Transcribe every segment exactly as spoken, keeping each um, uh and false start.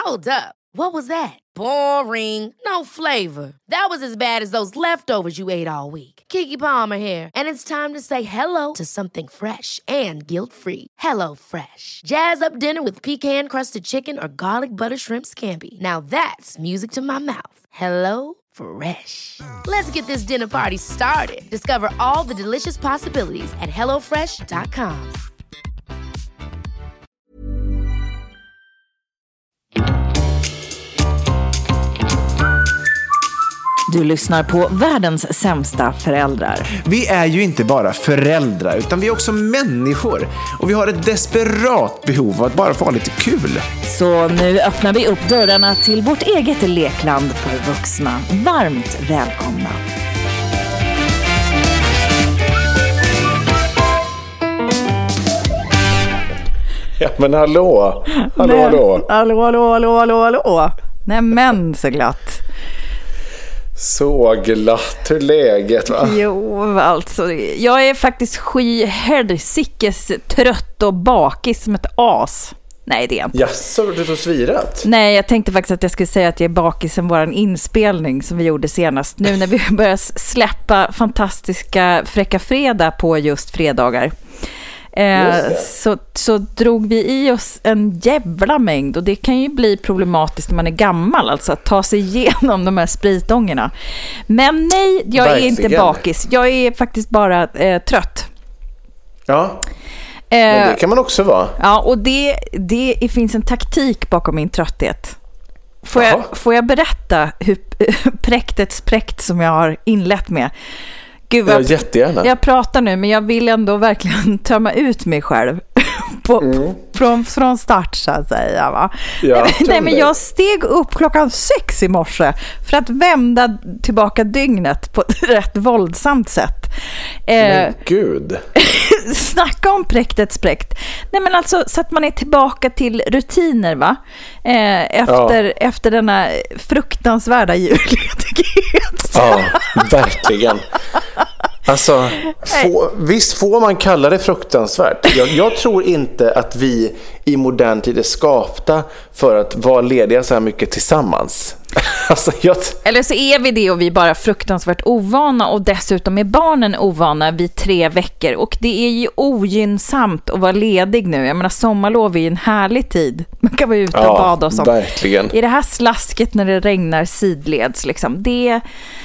Hold up. What was that? Boring. No flavor. That was as bad as those leftovers you ate all week. Keke Palmer here, and it's time to say hello to something fresh and guilt-free. Hello Fresh. Jazz up dinner with pecan-crusted chicken or garlic butter shrimp scampi. Now that's music to my mouth. Hello Fresh. Let's get this dinner party started. Discover all the delicious possibilities at hello fresh dot com. Du lyssnar på världens sämsta föräldrar. Vi är ju inte bara föräldrar, utan vi är också människor. Och vi har ett desperat behov av att bara få lite kul. Så nu öppnar vi upp dörrarna till vårt eget lekland för vuxna. Varmt välkomna. Ja, men hallå. Hallå, Nej, hallå. Hallå, hallå, hallå, hallå, hallå. Nej, men så glatt. Så glatt, hur läget va? Jo, alltså jag är faktiskt skyhärsikes trött och bakis som ett as. Nej, det är inte. Jaså, du har svirat? Nej, jag tänkte faktiskt att jag skulle säga att jag är bakis sen våran inspelning som vi gjorde senast. Nu när vi börjar släppa fantastiska Fräcka Fredag på just fredagar. Eh, så, så drog vi i oss en jävla mängd, och det kan ju bli problematiskt när man är gammal, alltså att ta sig igenom de här spritångerna. Men nej, jag Verkligen. är inte bakis. Jag är faktiskt bara eh, trött. Ja, men det kan man också vara. Ja, och det, det finns en taktik bakom min trötthet. Får jag, får jag berätta hur präktets präkt som jag har inlett med? Gud, jag, jättegärna. Jag pratar nu, men jag vill ändå verkligen tömma ut mig själv på, mm. från, från start, så att säga. Va? Ja, nej, nej, men jag steg upp klockan sex i morse för att vända tillbaka dygnet på ett rätt våldsamt sätt. Men eh, gud. Snacka om präktets präkt. Nej, men alltså så att man är tillbaka till rutiner, va? Eh, efter, ja. efter denna fruktansvärda julledighet. Ja, verkligen. Alltså, få, visst får man kalla det fruktansvärt. Jag, jag tror inte att vi i modern tid är skapta för att vara lediga så här mycket tillsammans. Alltså, jag... Eller så är vi det och vi är bara fruktansvärt ovana, och dessutom är barnen ovana vid tre veckor. Och det är ju ogynnsamt att vara ledig nu. Jag menar, sommarlov är en härlig tid. Man kan vara ute och ja, bada och sånt. Verkligen. I det här slasket när det regnar sidleds liksom. Det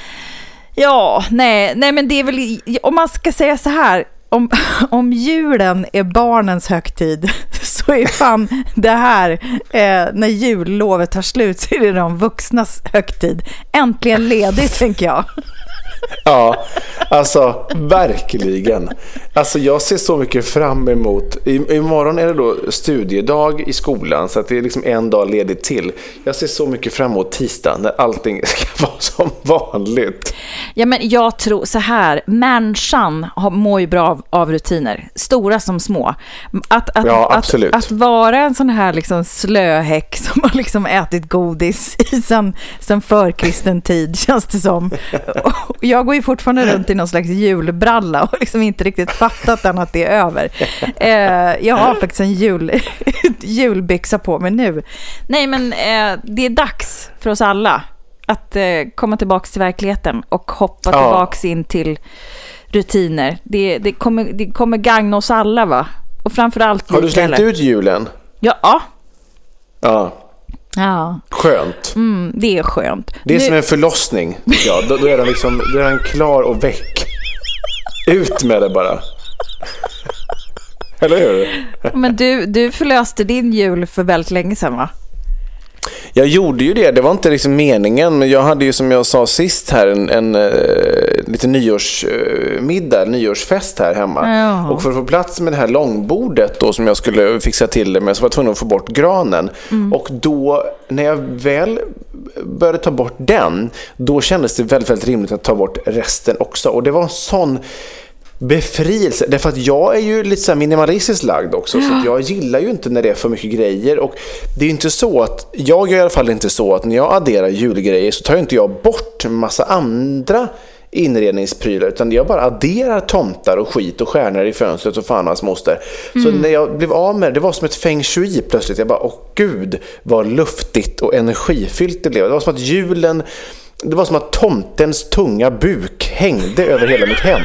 Ja, nej, nej men det är väl, om man ska säga så här, om, om julen är barnens högtid, så är fan det här, eh, när jullovet tar slut, så är det de vuxnas högtid. Äntligen ledigt, tänker jag. Ja, alltså verkligen. Alltså jag ser så mycket fram emot. I, imorgon är det då studiedag i skolan, så att det är liksom en dag ledigt till. Jag ser så mycket fram emot tisdagen när allting ska vara som vanligt. Ja, men jag tror så här, människan har, mår ju bra av, av rutiner, stora som små. Att, att, ja, absolut. Att, att vara en sån här liksom slöhäck som har liksom ätit godis i sen, sen förkristen tid, känns det som. Och jag går ju fortfarande runt i någon slags julbralla och liksom inte riktigt fattat än att det är över. Eh, jag har faktiskt en jul, julbyxa på mig nu. Nej, men eh, det är dags för oss alla att eh, komma tillbaka till verkligheten och hoppa ja. tillbaka in till rutiner. Det, det, kommer, det kommer gagna oss alla, va? Och framförallt... Har du slängt ut julen? Ja. Ja. Ja. Ja. Skönt. Mm, det är skönt. Det är nu... som en förlossning. Ja, då, då är den liksom, då är den klar och väck. Ut med det bara. Eller hur? Men du, du förlöste din jul för väldigt länge sedan, va? Jag gjorde ju det, det var inte liksom meningen, men jag hade ju, som jag sa sist här, en, en uh, lite nyårsmiddag, uh, nyårsfest här hemma. Ja. Och för att få plats med det här långbordet då, som jag skulle fixa till det med, så var jag tvungen att få bort granen. Mm. Och då, när jag väl började ta bort den, då kändes det väldigt, väldigt rimligt att ta bort resten också. Och det var en sån befrielse, därför att jag är ju lite så här minimalistiskt lagd också, ja. Så att jag gillar ju inte när det är för mycket grejer. Och det är inte så att, jag gör i alla fall inte så att när jag adderar julgrejer så tar jag inte jag bort en massa andra inredningsprylar, utan jag bara adderar tomtar och skit och stjärnor i fönstret och fan hans moster. Mm. Så när jag blev av med det, det var som ett feng shui plötsligt. Jag bara, åh gud, vad luftigt och energifyllt det blev. Det var som att julen, det var som att tomtens tunga buk hängde över hela mitt hem.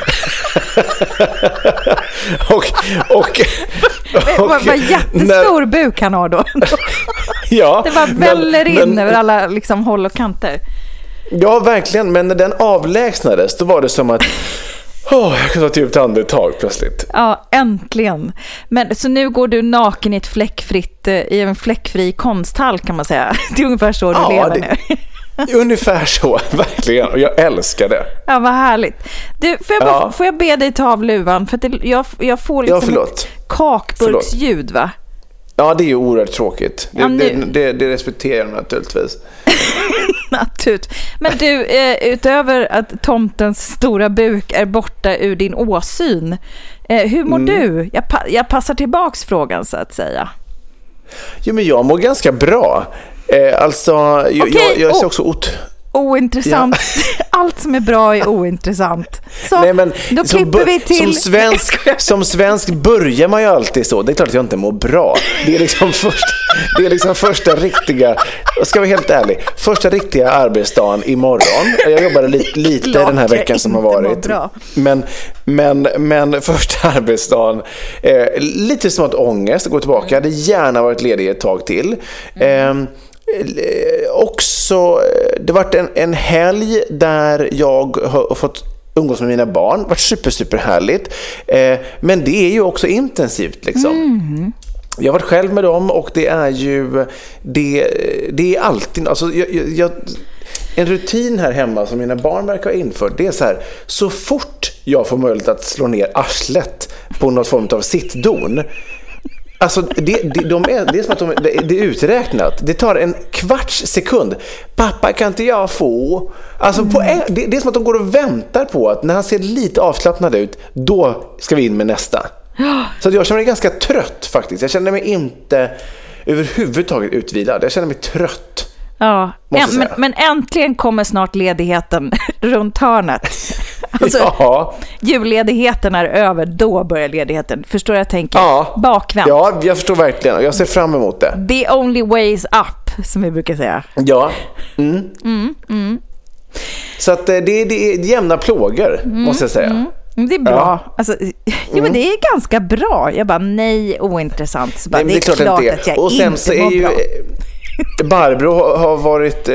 och, och, och vad, vad jättestor när, buk han har då. Ja, det var väller in men, över alla liksom, håll och kanter. Ja, verkligen. Men när den avlägsnades, då var det som att oh, jag kunde ta typ ett andetag plötsligt. Ja, äntligen. Men så nu går du naken i ett fläckfritt, i en fläckfri konsthall kan man säga. Det är ungefär så du ja, lever det, nu. Ungefär så, verkligen. Och jag älskar det. Ja, vad härligt. Du, får, jag bara, ja. får jag be dig ta av luvan? För att det, jag, jag får liksom ja, ett kakburksljud, va? Ja, det är ju oerhört tråkigt. Det, ja, nu... det, det, det respekterar jag naturligtvis. Naturligt. Men du, eh, utöver att tomtens stora buk är borta ur din åsyn, eh, hur mår mm. du? Jag, pa- jag passar tillbaks frågan så att säga. Jo, men jag mår ganska bra. Eh, alltså, jag, okay. jag, jag ser också ot... ointressant. Ja. Allt som är bra är ointressant. Så Nej, men, då klipper bu- vi till. Som svensk, som svensk börjar man ju alltid så. Det är klart att jag inte mår bra. Det är liksom, först, det är liksom första riktiga, ska vara helt ärlig, första riktiga arbetsdagen imorgon. Jag jobbade lite, lite den här veckan som har varit. Men, men, men första arbetsdagen, eh, lite smått ångest att gå tillbaka. Jag hade gärna varit ledig ett tag till. Mm. Eh, också det har varit en, en helg där jag har fått umgås med mina barn. Det har varit super super härligt, eh, men det är ju också intensivt liksom. Mm. Jag har varit själv med dem och det är ju det, det är alltid alltså, jag, jag, en rutin här hemma som mina barn verkar ha infört, det är så här: så fort jag får möjlighet att slå ner arslet på någon form av sittdon. Alltså det, det, de är, det är som att de, det är uträknat. Det tar en kvarts sekund. Pappa, kan inte jag få? Alltså mm. på en, det, det är som att de går och väntar på att när han ser lite avslappnad ut, då ska vi in med nästa. Så jag känner mig ganska trött faktiskt. Jag känner mig inte överhuvudtaget utvilad. Jag känner mig trött. Ja, en, men, men äntligen kommer snart ledigheten runt hörnet. Alltså, ja. Julledigheten är över, då börjar ledigheten. Förstår jag tänker? Ja. Bakvänt. Ja, jag förstår verkligen. Jag ser fram emot det. The only way is up, som vi brukar säga. Ja. Mm. Mm, mm. Så att det, det är jämna plågor, mm, måste jag säga. Mm. Det är bra. Ja. Alltså, jo, men det är ganska bra. Jag bara, nej, ointressant. Så bara, nej, det är, det är klart, klart att, att jag och sen inte så är ju bra. Barbro har varit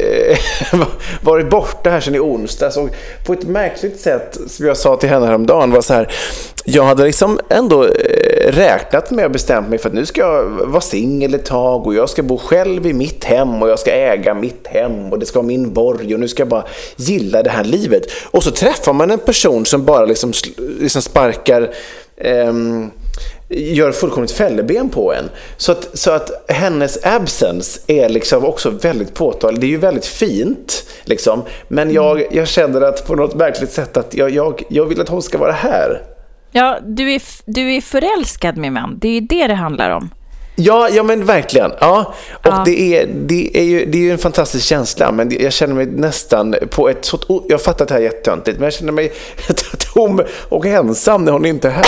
eh, varit borta här sedan i onsdags, och på ett märkligt sätt, som jag sa till henne häromdagen, var så här: jag hade liksom ändå räknat med och bestämt mig för att nu ska jag vara singel ett tag och jag ska bo själv i mitt hem och jag ska äga mitt hem och det ska vara min borg och nu ska jag bara gilla det här livet. Och så träffar man en person som bara liksom, liksom sparkar ehm, gör fullkomligt fälleben på en. Så att, så att hennes absence är liksom också väldigt påtaglig. Det är ju väldigt fint liksom. Men jag, jag känner att på något märkligt sätt att jag, jag, jag vill att hon ska vara här. Ja, du är, du är förälskad med män. Det är ju det det handlar om. Ja, ja men verkligen. Ja. Och ja. Det, är, det, är ju, det är ju en fantastisk känsla. Men jag känner mig nästan på ett sånt... Jag fattar att det här är jättetöntigt, men jag känner mig tom och ensam när hon inte är här.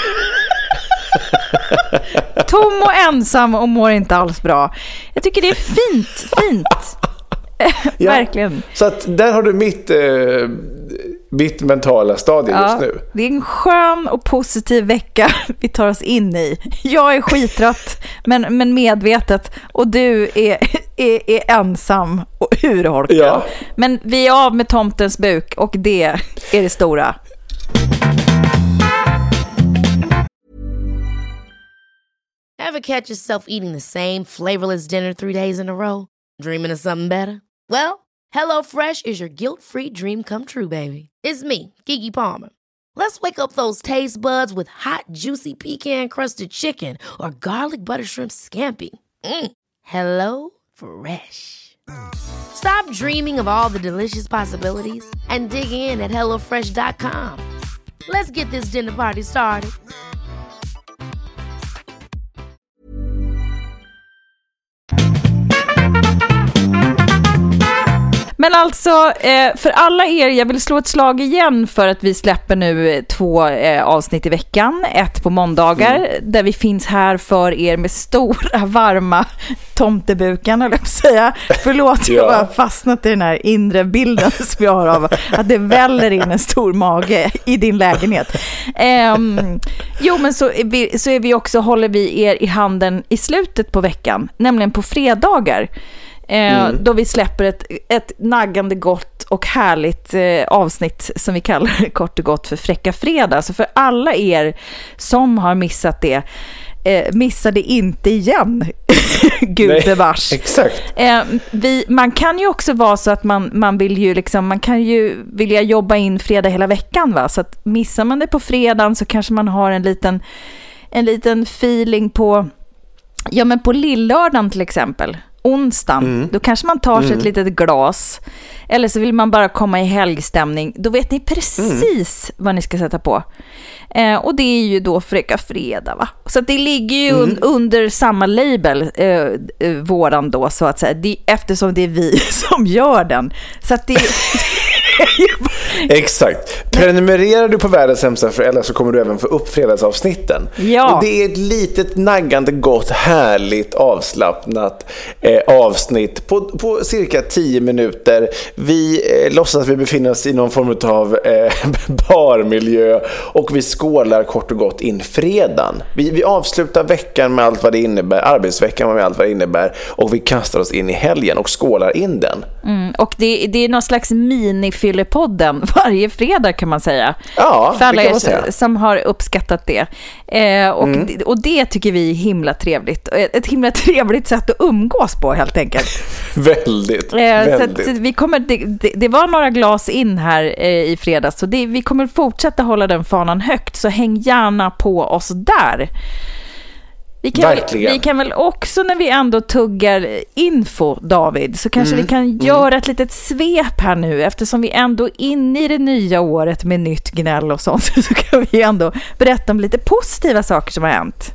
Tom och ensam och mår inte alls bra. Jag tycker det är fint, fint. Ja, verkligen. Så att där har du mitt, eh, mitt mentala stadie ja, just nu. Det är en skön och positiv vecka vi tar oss in i. Jag är skittrött, men, men medvetet. Och du är, är, är ensam och urholkad. Ja. Men vi är av med tomtens buk, och det är det stora. Ever catch yourself eating the same flavorless dinner three days in a row? Dreaming of something better? Well, HelloFresh is your guilt-free dream come true, baby. It's me, Keke Palmer. Let's wake up those taste buds with hot, juicy pecan-crusted chicken or garlic butter shrimp scampi. Mm. Hello Fresh. Stop dreaming of all the delicious possibilities and dig in at hello fresh dot com. Let's get this dinner party started. Men alltså, eh, för alla er, jag vill slå ett slag igen för att vi släpper nu två eh, avsnitt i veckan. Ett på måndagar, mm. där vi finns här för er med stora, varma tomtebukan, eller jag säga. Förlåt, jag har fastnat i den här inre bilden som jag har av att det väller in en stor mage i din lägenhet. Eh, jo, men så är, vi, så är vi också, håller vi er i handen i slutet på veckan, nämligen på fredagar. Mm. Då vi släpper ett, ett naggande gott och härligt eh, avsnitt som vi kallar det kort och gott för Fräcka fredag. Så för alla er som har missat det, eh, missa det inte igen. Gud bevars. Exakt. Eh, vi, man kan ju också vara så att man, man vill ju liksom, man kan ju vilja jobba in fredag hela veckan, va? Så att missar man det på fredagen så kanske man har en liten, en liten feeling på, ja men på lillördagen till exempel. Onsdagen, mm. då kanske man tar sig mm. ett litet glas, eller så vill man bara komma i helgstämning, då vet ni precis mm. vad ni ska sätta på, eh, och det är ju då Fräcka fredag, va? Så att det ligger ju mm. un- under samma label, eh, eh, våran då, så att säga, det, eftersom det är vi som gör den, så att det exakt. Prenumererar du på Världens sämsta föräldrar så kommer du även få upp fredagsavsnitten. Ja. Och det är ett litet naggande gott, härligt, avslappnat eh, avsnitt på, på cirka tio minuter. Vi eh, låtsas att vi befinner oss i någon form av eh, barmiljö och vi skålar kort och gott in fredagen. Vi, vi avslutar veckan med allt vad det innebär, arbetsveckan med allt vad det innebär, och vi kastar oss in i helgen och skålar in den. Mm, och det, det är någon slags mini-fyllepodden varje fredag, kan man säga. Ja, för alla det kan man säga. Som har uppskattat det. Eh, och, mm. det. Och det tycker vi är himla trevligt. Ett himla trevligt sätt att umgås på, helt enkelt. väldigt, eh, väldigt. Så att vi kommer, det, det, det var några glas in här eh, i fredags, så det, vi kommer fortsätta hålla den fanan högt, så häng gärna på oss där. Vi kan, väl, vi kan väl också, när vi ändå tuggar info, David, så kanske mm. vi kan mm. göra ett litet svep här nu, eftersom vi ändå är inne i det nya året med nytt gnäll och sånt, så kan vi ändå berätta om lite positiva saker som har hänt.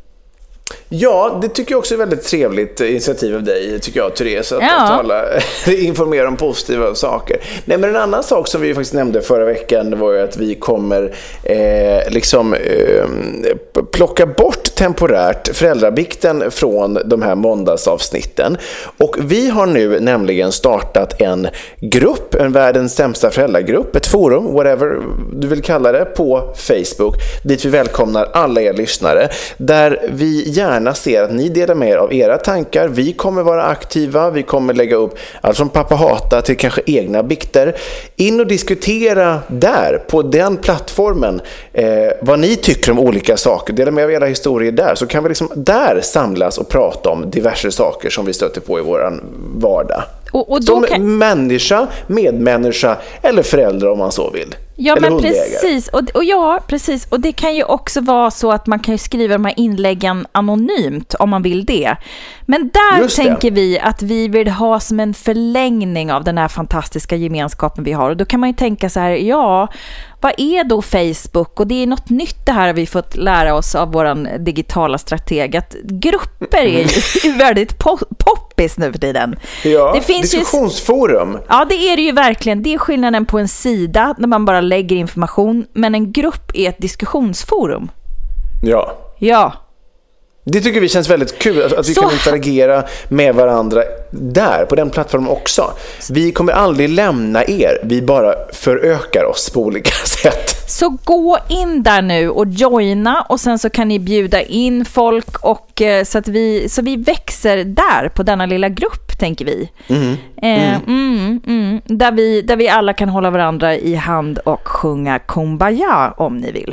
Ja, det tycker jag också är väldigt trevligt initiativ av dig, tycker jag, Therese, att, ja. att tala, informera om positiva saker. Nej, men en annan sak som vi faktiskt nämnde förra veckan var ju att vi kommer eh, liksom eh, plocka bort temporärt föräldrabikten från de här måndagsavsnitten. Och vi har nu nämligen startat en grupp, en Världens sämsta föräldragrupp, ett forum, whatever du vill kalla det, på Facebook, dit vi välkomnar alla er lyssnare, där vi gärna ser att ni delar med er av era tankar. Vi kommer vara aktiva, vi kommer lägga upp allt från pappa hata till kanske egna bikter. In och diskutera där, på den plattformen, eh, vad ni tycker om olika saker. Dela med av era historier där, så kan vi liksom där samlas och prata om diverse saker som vi stöter på i våran vardag. Och, och som kan... människa, medmänniska eller förälder, om man så vill. Ja, eller men precis. Och, och ja, precis. Och det kan ju också vara så att man kan ju skriva de här inläggen anonymt om man vill det. Men där Just tänker det. vi att vi vill ha som en förlängning av den här fantastiska gemenskapen vi har. Och då kan man ju tänka så här, ja, vad är då Facebook? Och det är något nytt, det här har vi fått lära oss av våran digitala strateg, att grupper är ju väldigt po- poppis nu för tiden. Ja, det finns diskussionsforum. Ju, ja, det är det ju verkligen. Det är skillnaden på en sida när man bara lägger information, men en grupp är ett diskussionsforum. Ja. Ja. Det tycker vi känns väldigt kul, att, att vi så... kan interagera med varandra där, på den plattformen också. Vi kommer aldrig lämna er, vi bara förökar oss på olika sätt. Så gå in där nu och joina, och sen så kan ni bjuda in folk, och så att vi, så vi växer där på denna lilla grupp, tänker vi. Mm. Eh, mm. Mm, mm, där vi. Där vi alla kan hålla varandra i hand och sjunga Kumbaya om ni vill.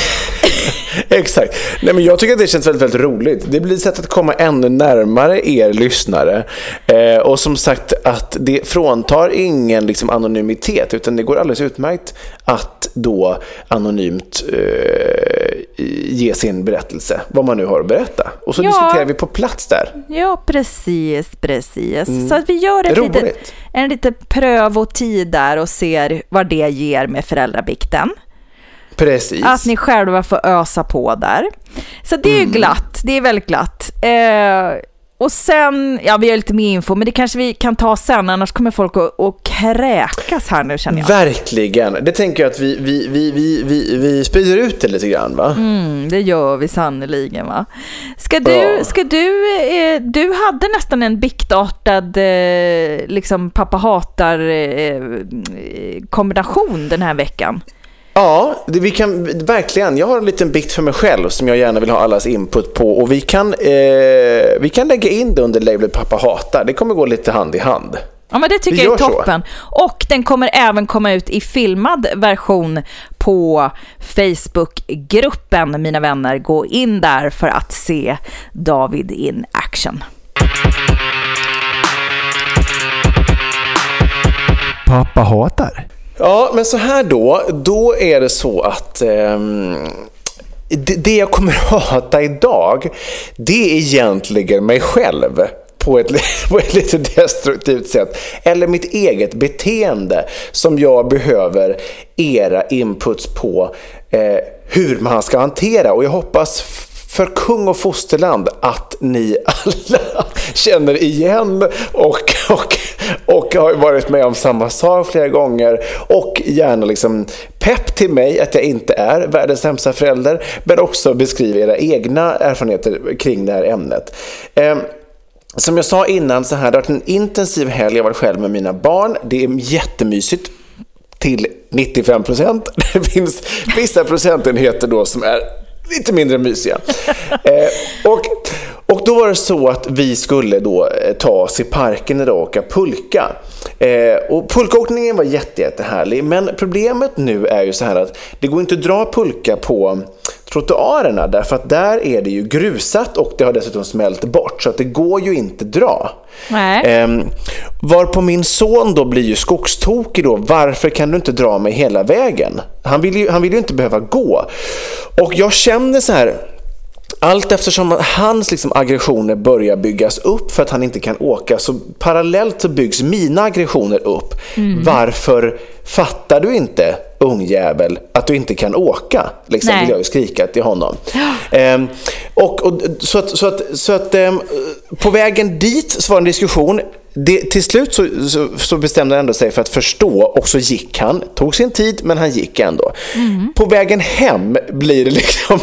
Exakt. Nej, men jag tycker att det känns väldigt, väldigt roligt. Det blir ett sätt att komma ännu närmare er lyssnare. Eh, och som sagt, att det fråntar ingen liksom anonymitet, utan det går alldeles utmärkt att då anonymt eh, ge sin berättelse, vad man nu har att berätta. Och så ja. diskuterar vi på plats där. Ja, precis, precis. Mm. Så att vi gör ett litet, en liten pröv och tid där och ser vad det ger med föräldrabikten. Precis. Att ni själva får ösa på där. Så det är ju glatt, det är väldigt glatt. Eh, Och sen, ja vi har lite mer info, men det kanske vi kan ta sen, annars kommer folk att, att kräkas här nu, känner jag. Verkligen, det tänker jag att vi, vi, vi, vi, vi, vi sprider ut det lite grann, va? Mm, det gör vi sannoliken, va? Ska du, ska du, eh, du hade nästan en biktartad eh, liksom pappa hatar eh, kombination den här veckan. Ja, det, vi kan verkligen. Jag har en liten bikt för mig själv som jag gärna vill ha allas input på, och vi kan, eh, vi kan lägga in det under labelet pappa hatar. Det kommer gå lite hand i hand. Ja, men det tycker vi jag är toppen. Så. Och den kommer även komma ut i filmad version på Facebookgruppen, mina vänner. Gå in där för att se David in action. Pappa hatar. Ja, men så här då, då är det så att eh, det, det jag kommer att hata idag, det är egentligen mig själv på ett, på ett lite destruktivt sätt. Eller mitt eget beteende som jag behöver era inputs på eh, hur man ska hantera. Och jag hoppas för kung och fosterland att ni alla känner igen och, och, och har varit med om samma sak flera gånger, och gärna liksom pepp till mig att jag inte är världens sämsta förälder, men också beskriva era egna erfarenheter kring det här ämnet. Eh, som jag sa innan, så här, det har varit en intensiv helg. Jag var själv med mina barn. Det är jättemysigt till nittiofem procent. Det finns vissa procentenheter då som är lite mindre mysiga. eh, och, och då var det så att vi skulle då eh, ta oss i parken idag och åka pulka. Eh, och pulkaåkningen var jätte, jättehärlig. Men problemet nu är ju så här att det går inte att dra pulka på trottoarerna, därför att där är det ju grusat och det har dessutom smält bort, så att det går ju inte dra. Nej. Eh, var på min son då blir ju skogstokig då. Varför kan du inte dra mig hela vägen? Han vill ju, han vill ju inte behöva gå. Och jag kände så här, allt eftersom hans liksom aggressioner börjar byggas upp för att han inte kan åka, så parallellt så byggs mina aggressioner upp. Mm. Varför fattar du inte, ungjävel, att du inte kan åka? Liksom, vill jag ju skrika till honom. ehm, och, och, så att, så att, så att ehm, på vägen dit så var en diskussion. Det, till slut så, så, så bestämde han ändå sig för att förstå, och så gick han. Tog sin tid, men han gick ändå. Mm. På vägen hem blir det liksom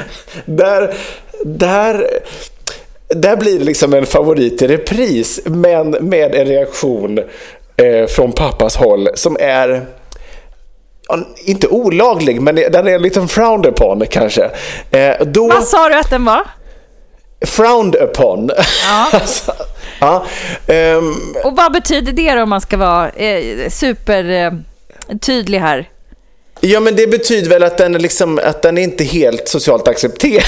där, där, där blir det liksom en favorit i repris, men med en reaktion eh, från pappas håll som är inte olaglig, men den är lite frowned upon kanske. Eh, då, Vad sa du att den var? Frowned upon. Ja. alltså, ja, um, och vad betyder det då, om man ska vara eh, super eh, tydlig här? Ja, men det betyder väl att den är liksom, att den är inte helt socialt accepterad.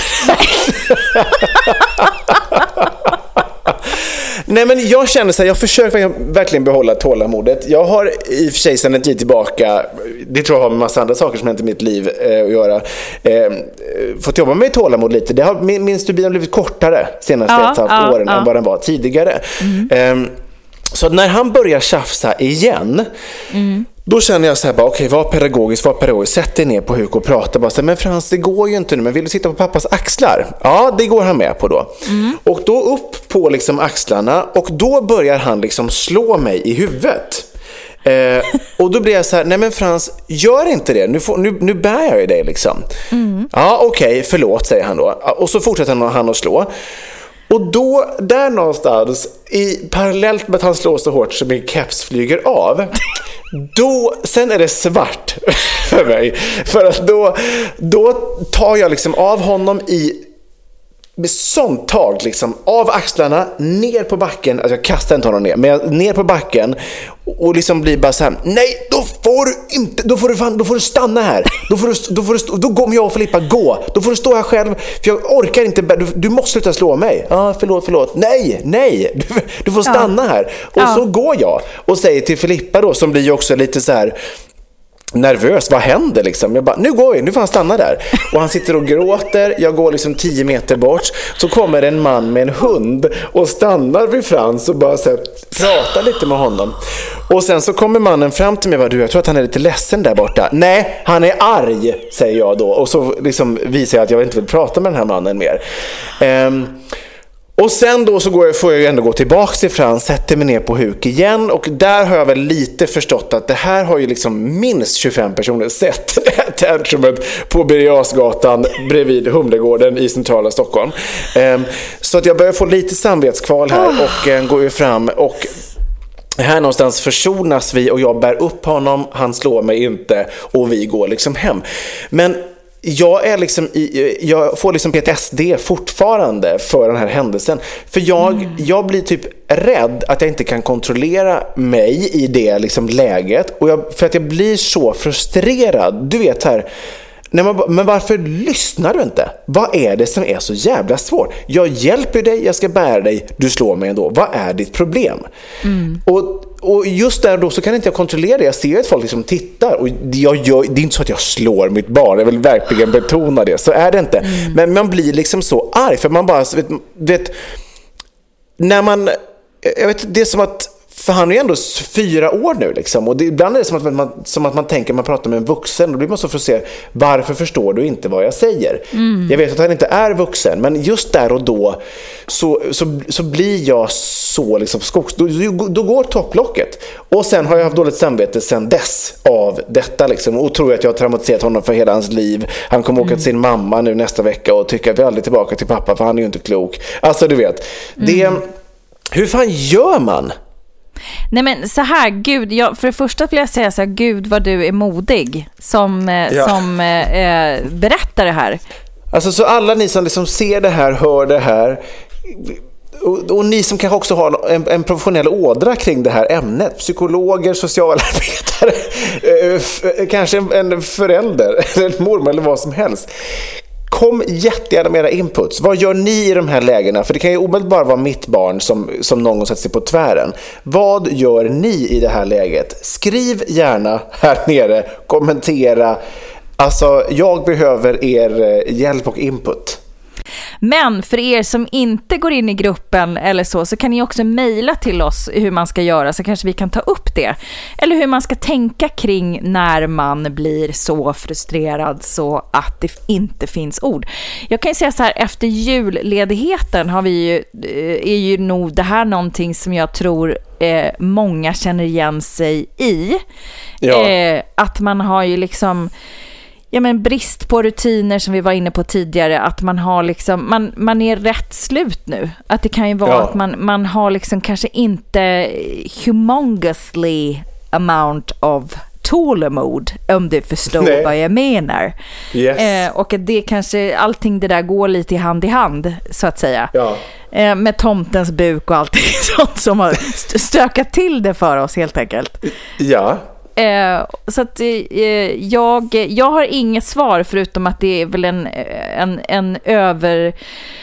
Nej, men jag känner så här, jag försöker verkligen behålla tålamodet. Jag har i och för sig sedan en tid tillbaka, det tror jag har med massa andra saker som hänt i mitt liv eh, att göra, eh, fått jobba med tålamod lite. Det har, min stubin har blivit kortare senaste ja, ett halvt ja, åren ja. än vad den var tidigare. Mm. Eh, så när han börjar tjafsa igen, mm. då känner jag så här, bara, okej, okay, var pedagogisk, var pedagogisk, sätt dig ner på huk och prata. Bara så här, men Frans, det går ju inte nu, men vill du sitta på pappas axlar? Ja, det går han med på då. Mm. Och då upp på liksom axlarna, och då börjar han liksom slå mig i huvudet. Eh, och då blir jag så här, nej men Frans, gör inte det, nu, får, nu, nu bär jag i dig liksom. Mm. Ja, okej, okay, förlåt, säger han då. Och så fortsätter han att slå. Och då, där någonstans, i parallellt med att han slår så hårt så min keps flyger av, då, sen är det svart för mig. För att då, då tar jag liksom av honom i med sånt tag liksom, av axlarna ner på backen. Alltså jag kastar inte honom ner, men jag, ner på backen, och liksom blir bara så här: nej, då får du inte, då får du fan, då får du stanna här. Då får du, då får du, då går jag och Filippa gå. Då får du stå här själv, för jag orkar inte, du, du måste sluta slå mig. Ja, förlåt, förlåt. Nej, nej. Du, du får stanna ja. här. Och ja. så går jag och säger till Filippa då, som blir ju också lite så här nervös, vad händer liksom? Jag bara, nu går vi, nu får han stanna där. Och han sitter och gråter, jag går liksom tio meter bort. Så kommer en man med en hund och stannar vid Frans och bara så här, pratar lite med honom. Och sen så kommer mannen fram till mig och bara, du, jag tror att han är lite ledsen där borta. Nej, han är arg, säger jag då. Och så liksom visar jag att jag inte vill prata med den här mannen mer. um, Och sen då så går jag, får jag ju ändå gå tillbaka till Frans, sätter mig ner på huk igen, och där har jag väl lite förstått att det här har ju liksom minst tjugofem personer sett det här tantrummet på Birger Jarlsgatan bredvid Humlegården i centrala Stockholm. Um, så att jag börjar få lite samvetskval här oh. och um, går ju fram och här någonstans försonas vi och jag bär upp honom, han slår mig inte och vi går liksom hem. Men jag är liksom i, jag får liksom P T S D fortfarande för den här händelsen. För jag, mm. jag blir typ rädd att jag inte kan kontrollera mig i det liksom läget. Och jag, för att jag blir så frustrerad. Du vet här, när man, men varför lyssnar du inte? Vad är det som är så jävla svårt? Jag hjälper dig, jag ska bära dig, du slår mig ändå. Vad är ditt problem? Mm. Och Och just där då så kan inte jag kontrollera det. Jag ser att folk liksom tittar och jag gör, det är inte så att jag slår mitt barn. Jag vill verkligen betona det. Så är det inte. Mm. Men man blir liksom så arg för man bara vet, vet när man jag vet det är som att för han är ju ändå fyra år nu liksom. Och det, ibland är det som att man, som att man tänker man pratar med en vuxen. Då blir man så frustrerad. Varför förstår du inte vad jag säger? Mm. Jag vet att han inte är vuxen. Men just där och då så, så, så blir jag så liksom skogs. Då, då går topplocket. Och sen har jag haft dåligt samvete sen dess av detta liksom. Och tror att jag har traumatiserat honom för hela hans liv. Han kommer mm. åka till sin mamma nu nästa vecka och tycker att vi aldrig tillbaka till pappa för han är ju inte klok. Alltså du vet. Det, mm. hur fan gör man? Nej men så här, Gud, jag, för det första vill jag säga så här, Gud vad du är modig som, ja. som eh, berättar det här. Alltså så alla ni som liksom ser det här, hör det här och, och ni som kanske också har en, en professionell ådra kring det här ämnet, psykologer, socialarbetare, eh, f, kanske en, en förälder eller en mormor eller vad som helst. Kom jättegärna med era inputs. Vad gör ni i de här lägena? För det kan ju omedelbart bara vara mitt barn som, som någon sätter sig på tvären. Vad gör ni i det här läget? Skriv gärna här nere. Kommentera. Alltså, jag behöver er hjälp och input. Men för er som inte går in i gruppen eller så, så kan ni också mejla till oss hur man ska göra, så kanske vi kan ta upp det. Eller hur man ska tänka kring när man blir så frustrerad så att det inte finns ord. Jag kan ju säga så här, efter julledigheten har vi ju, är ju nog det här någonting som jag tror eh, många känner igen sig i. Ja. Eh, att man har ju liksom ja, men brist på rutiner som vi var inne på tidigare, att man har liksom man, man är rätt slut nu, att det kan ju vara ja. att man, man har liksom kanske inte humongously amount of tålamod, om du förstår Nej. vad jag menar. Yes. Eh, och att det kanske allting det där går lite hand i hand så att säga. Ja. Eh, med tomtens buk och allting sånt som har stökat till det för oss helt enkelt. Ja. Eh, så att eh, jag, jag har inget svar förutom att det är väl en, en, en över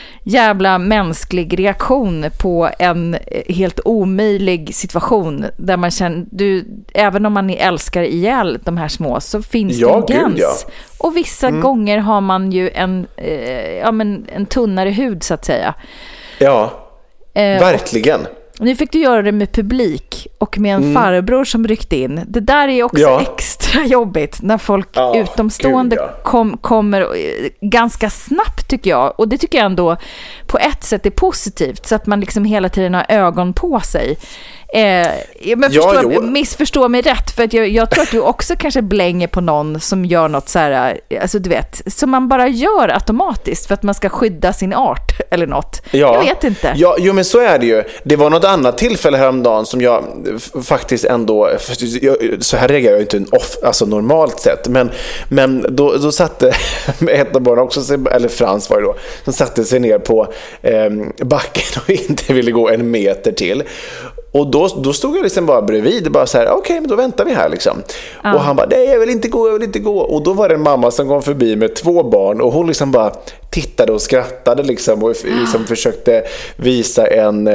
jävla mänsklig reaktion på en helt omöjlig situation där man känner, du, även om man älskar ihjäl de här små, så finns ja, det en gräns. Gud, ja. Och vissa mm. gånger har man ju en, eh, ja, men en tunnare hud så att säga. Ja, eh, verkligen. Och, nu fick du göra det med publik och med en mm. farbror som ryckte in. Det där är också ja. extra jobbigt när folk ja, utomstående gud, ja. kom, kommer ganska snabbt tycker jag. Och det tycker jag ändå på ett sätt är positivt, så att man liksom hela tiden har ögon på sig. Eh, men förstå, ja, missförstå mig rätt, för att jag, jag tror att du också kanske blänger på någon som gör något så här, alltså du vet, som man bara gör automatiskt för att man ska skydda sin art eller något. Ja. Jag vet inte. Ja, jo, men så är det ju. Det var något annat tillfälle häromdagen som jag f- faktiskt ändå, jag, så här reagerar jag inte off, alltså normalt sett, men, men då, då satte ett av barnen också, eller Frans var det då, som satte sig ner på eh, backen och inte ville gå en meter till. Och då, då stod jag liksom bara bredvid, bara så här, okej, okay, men då väntar vi här liksom. Ja. Och han bara, nej, jag vill inte gå, jag vill inte gå. Och då var det en mamma som kom förbi med två barn och hon liksom bara tittade och skrattade liksom och liksom försökte visa en...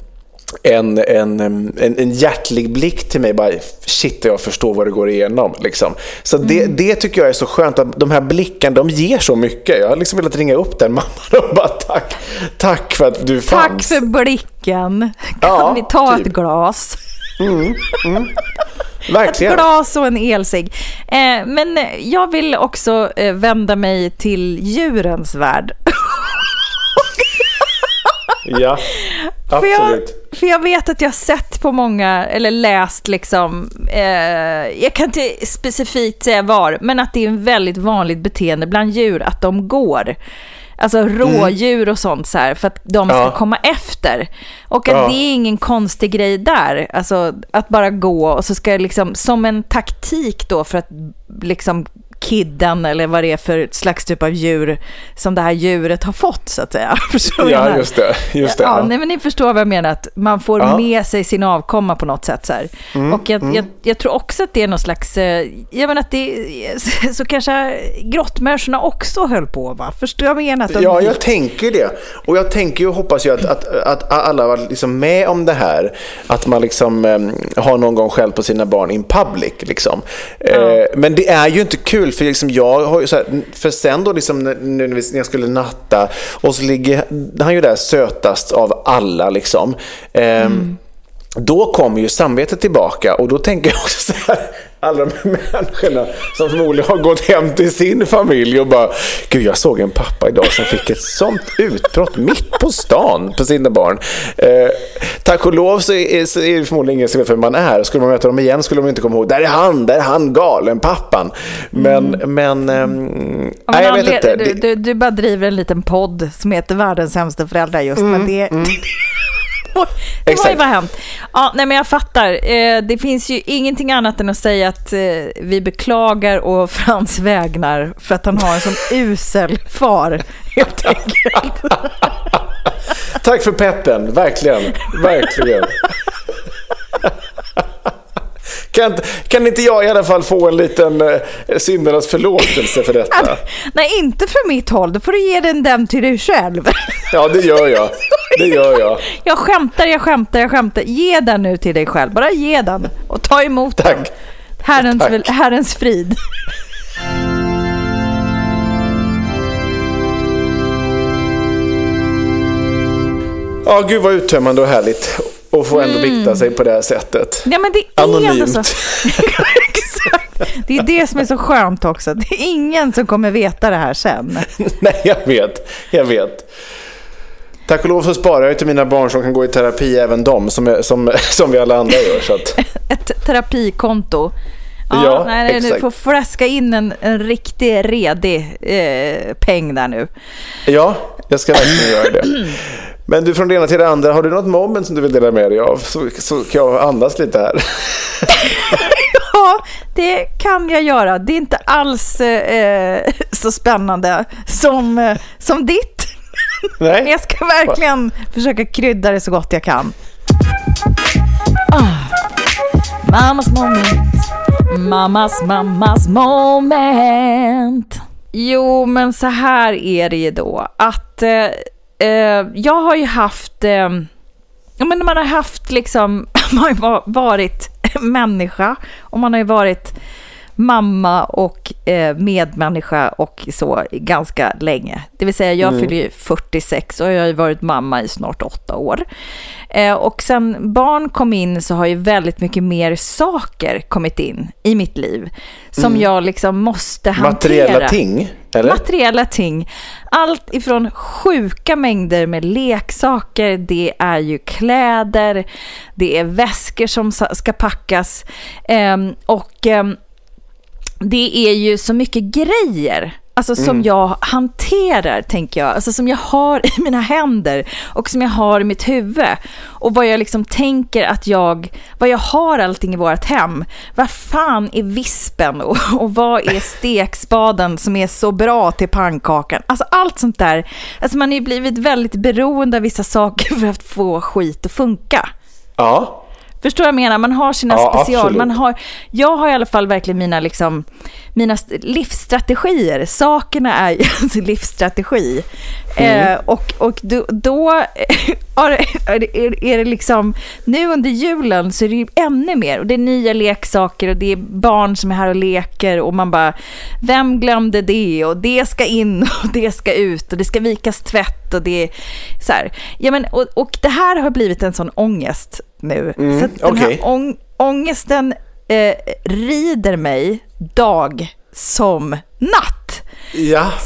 En, en, en, en hjärtlig blick till mig, bara shit, jag förstår vad det går igenom liksom. Så det, mm. det tycker jag är så skönt, att de här blickarna, de ger så mycket. Jag har liksom velat ringa upp den mamman och bara tack, tack för att du fanns. Tack för blicken. Kan ja, vi ta typ. ett glas? Mm, mm. Verkligen. Ett glas och en elsig. eh, Men jag vill också eh, vända mig till djurens värld. Ja, absolut. För jag, för jag vet att jag har sett på många, eller läst liksom, eh, jag kan inte specifikt säga var, men att det är en väldigt vanligt beteende bland djur att de går. Alltså rådjur och sånt så här, för att de ska ja. komma efter. Och att ja. det är ingen konstig grej där. Alltså att bara gå och så ska jag liksom, som en taktik då för att liksom kidden eller vad det är för slags typ av djur som det här djuret har fått så att säga. Ja, just det. Just det ja, ja. Nej, men ni förstår vad jag menar, att man får ja. med sig sin avkomma på något sätt så här. Mm, och jag, mm. jag, jag tror också att det är någon slags, jag menar att det så kanske grottmänniskorna också höll på, va? Förstår jag menar? Att de ja, jag tänker det. Och jag tänker ju och hoppas ju att, att, att alla var liksom med om det här, att man liksom eh, har någon gång själv på sina barn in public liksom. Ja. Eh, men det är ju inte kul. För liksom jag har ju så här, för sen då liksom när, när jag skulle natta och så ligger han ju där sötast av alla liksom. Ehm, mm. Då kommer ju samvetet tillbaka och då tänker jag också så här, alla de här människorna som förmodligen har gått hem till sin familj och bara, gud jag såg en pappa idag som fick ett sånt utbrott mitt på stan på sina barn. Eh, tack och lov så är, så är det förmodligen ingen som vet vem man är. Skulle man möta dem igen skulle de inte komma ihåg, där är han, där är han galen, pappan. Men, mm. men, ehm, ja, nej, jag vet inte. Du, du, du bara driver en liten podd som heter Världens sämsta föräldrar just, mm, men det... Mm. Det var ju vad hänt. Ja, nej, men jag fattar. Eh, det finns ju ingenting annat än att säga att eh, vi beklagar och Frans vägnar för att han har en sån usel far, helt enkelt. Tack för peppen, verkligen. Verkligen. Kan, kan inte jag i alla fall få en liten eh, syndernas förlåtelse för detta? Nej, inte för mitt håll. Då får du ge den dem till dig själv. Ja, det gör jag. Det gör jag. Jag skämtar, jag skämtar, jag skämtar. Ge den nu till dig själv. Bara ge den och ta emot Tack. den. Herrens, Tack. Herrens frid. Ja, gud vad uttömmande och härligt. Och få ändå vikta mm. sig på det här sättet. Ja, men det är anonymt. Så... Exakt. Det är det som är så skönt också. Det är ingen som kommer veta det här sen. Nej, jag vet. Jag vet. Tack och lov så sparar jag till mina barn som kan gå i terapi, även de som, som, som vi alla andra gör. Så att... Ett terapikonto. Ja, ja nej, exakt. Du får fräska in en, en riktig redig eh, peng där nu. Ja, jag ska verkligen göra det. Men du, från det ena till det andra, har du något moment som du vill dela med dig av? Så, så kan jag andas lite här. Ja, det kan jag göra. Det är inte alls eh, så spännande som, eh, som ditt. Nej. Men jag ska verkligen försöka krydda det så gott jag kan. Oh. Mammas moment. Mammas, mammas moment. Jo, men så här är det ju då. Att eh, eh, jag har ju haft... Eh, ja, men man har haft liksom... Man har ju varit människa. Och man har ju varit mamma och eh, medmänniska och så ganska länge. Det vill säga jag mm. fyller ju fyrtiosex och jag har ju varit mamma i snart åtta år. Eh, och sen barn kom in så har ju väldigt mycket mer saker kommit in i mitt liv som mm. jag liksom måste hantera. Materiella ting? Eller? Materiella ting. Allt ifrån sjuka mängder med leksaker, det är ju kläder, det är väskor som ska packas eh, och eh, det är ju så mycket grejer, alltså som mm. jag hanterar, tänker jag, alltså som jag har i mina händer och som jag har i mitt huvud och vad jag liksom tänker att jag, vad jag har allting i vårt hem. Vad fan är vispen och, och vad är stekspaden som är så bra till pannkakan? Alltså allt sånt där. Alltså man har ju blivit väldigt beroende av vissa saker för att få skit att funka. Ja. Förstår jag menar? Man har sina ja, special. Man har, jag har i alla fall verkligen mina, liksom, mina livsstrategier. Sakerna är ju alltså livsstrategi. Mm. Eh, och och då, då är, är det liksom... Nu under julen så är det ju ännu mer. Och det är nya leksaker och det är barn som är här och leker. Och man bara, vem glömde det? Och det ska in och det ska ut. Och det ska vikas tvätt. Och det är så här. Ja, men, och, och det här har blivit en sån ångest nu. Mm, så att den okay. här ång, ångesten eh, rider mig dag som natt. Ja. Så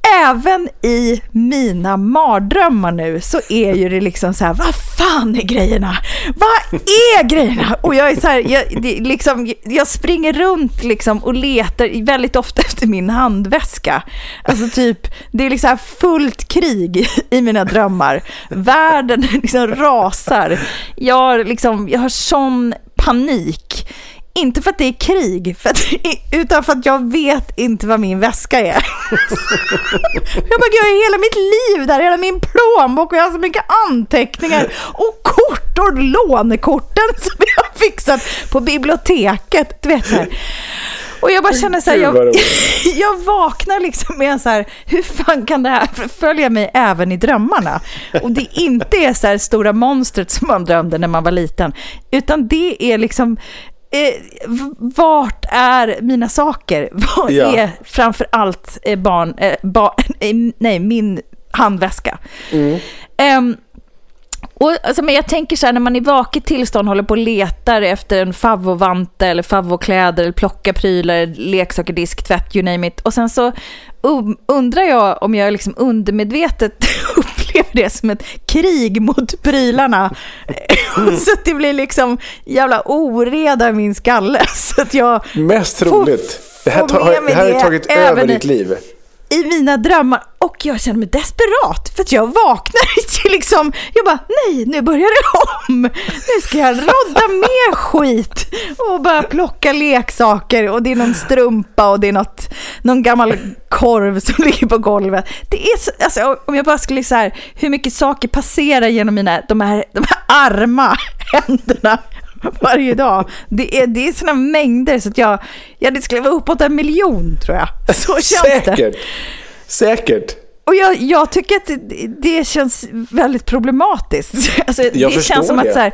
även i mina mardrömmar nu så är ju det liksom så här, vad fan är grejerna? Vad är grejerna? Och jag är så här, jag, det, liksom, jag springer runt liksom och letar väldigt ofta efter min handväska. Alltså typ, det är liksom fullt krig i mina drömmar. Världen liksom rasar. Jag, liksom, jag har sån panik. Inte för att det är krig, för att, utan för att jag vet inte vad min väska är. Jag bara, jag har hela mitt liv där, hela min plånbok och jag har så mycket anteckningar och kort och lånekorten som jag har fixat på biblioteket. Du vet så här. Och jag bara känner så här, jag, jag vaknar liksom med så här, hur fan kan det här följa mig även i drömmarna? Och det inte är så här stora monstret som man drömde när man var liten, utan det är liksom Eh, vart är mina saker? Vad ja. är framför allt eh, barn, eh, barn eh, nej, min handväska. Mm. Um, och, alltså, men jag tänker så här, när man i vaket tillstånd håller på och letar efter en favovante eller favokläder eller plocka prylar, leksaker, disk, tvätt, you name it. Och sen så um, undrar jag om jag liksom undermedvetet upplever det som ett krig mot prylarna. Mm. Så att det blir liksom jävla oreda i min skalle. Så att jag mest roligt. Det här, tar, det här har tagit över ditt liv. I mina drömmar, och jag känner mig desperat för att jag vaknar till liksom, jag bara, nej, nu börjar det om, nu ska jag rodda mer skit och bara plocka leksaker och det är någon strumpa och det är något, någon gammal korv som ligger på golvet. Det är så, alltså, om jag bara skulle så här, hur mycket saker passerar genom mina, de här, de här arma händerna varje dag. Det är, det är såna mängder så att jag, jag det skulle vara uppåt en miljon, tror jag. Så känns Säkert. det. Säkert. Och jag, jag tycker att det, det känns väldigt problematiskt. Alltså, jag det känns som det. att så här,